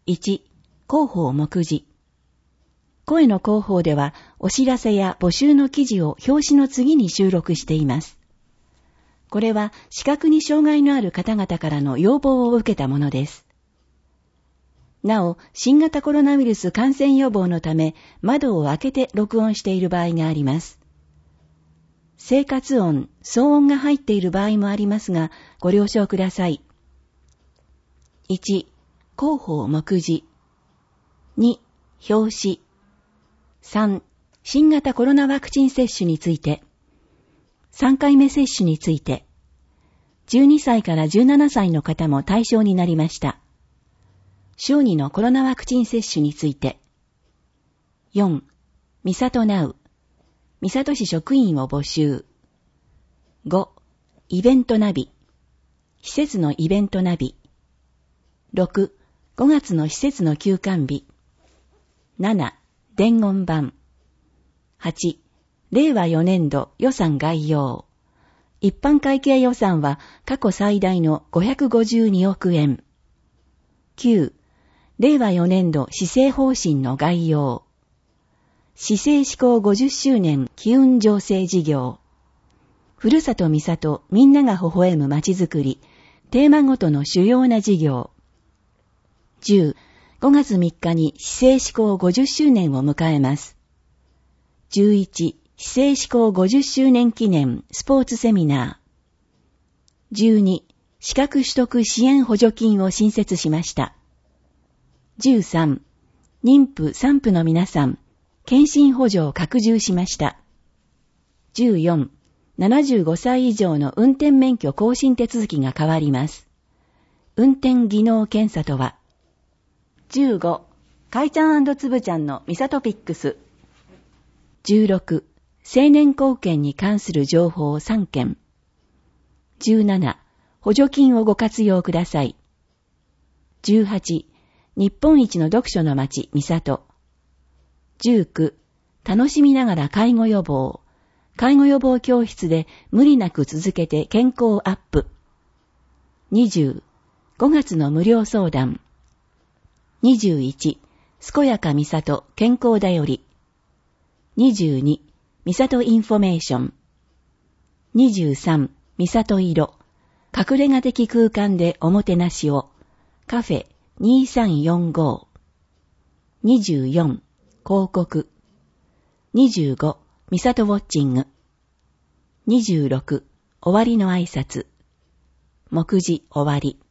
1、広報目次。声の広報では、お知らせや募集の記事を表紙の次に収録しています。これは視覚に障害のある方々からの要望を受けたものです。なお、新型コロナウイルス感染予防のため、窓を開けて録音している場合があります。生活音、騒音が入っている場合もありますが、ご了承ください。1、広報目次。2、表紙。3、新型コロナワクチン接種について。3回目接種について。12歳から17歳の方も対象になりました。小児のコロナワクチン接種について。4、みさとなう。三郷市職員を募集。5、イベントナビ。施設のイベントナビ。6、5月の施設の休館日。7、伝言板。8、令和4年度予算概要。一般会計予算は過去最大の552億円。9、令和4年度施政方針の概要。市政施行50周年機運醸成事業。ふるさとみさとみんなが微笑むまちづくり。テーマごとの主要な事業。10、5月3日に市政施行50周年を迎えます。11、市政施行50周年記念スポーツセミナー。12、資格取得支援補助金を新設しました。13、妊婦産婦の皆さん、検診補助を拡充しました。14、75歳以上の運転免許更新手続きが変わります。運転技能検査とは。15、かいちゃん&つぶちゃんのミサトピックス。16、成年後見に関する情報3件。17、補助金をご活用ください。18、日本一の読書の街、みさと。19、楽しみながら介護予防。介護予防教室で無理なく続けて健康アップ。20、5月の無料相談。21、健やかみさと健康だより。22、みさとインフォメーション。23、みさと色。隠れ家的空間でおもてなしを。カフェ2345。24、広告。25、みさとウォッチング。26、終わりの挨拶。目次終わり。